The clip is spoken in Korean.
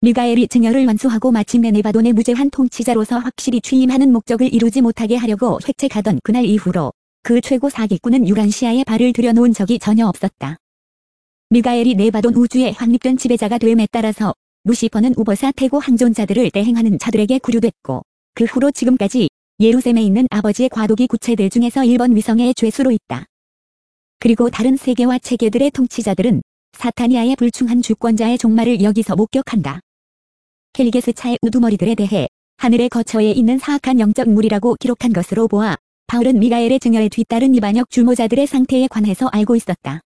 미가엘이 증여를 완수하고 마침내 네바돈의 무죄한 통치자로서 확실히 취임하는 목적을 이루지 못하게 하려고 획책하던 그날 이후로 그 최고 사기꾼은 유란시아에 발을 들여놓은 적이 전혀 없었다. 미가엘이 네바돈 우주의 확립된 지배자가 됨에 따라서 루시퍼는 우버사 태고 항존자들을 대행하는 자들에게 구류됐고 그 후로 지금까지 예루셈에 있는 아버지의 과도기 구체들 중에서 1번 위성의 죄수로 있다. 그리고 다른 세계와 체계들의 통치자들은 사타니아의 불충한 주권자의 종말을 여기서 목격한다. 켈리게스차의 우두머리들에 대해 하늘의 거처에 있는 사악한 영적 물이라고 기록한 것으로 보아 바울은 미가엘의 증여에 뒤따른 이반역 주모자들의 상태에 관해서 알고 있었다.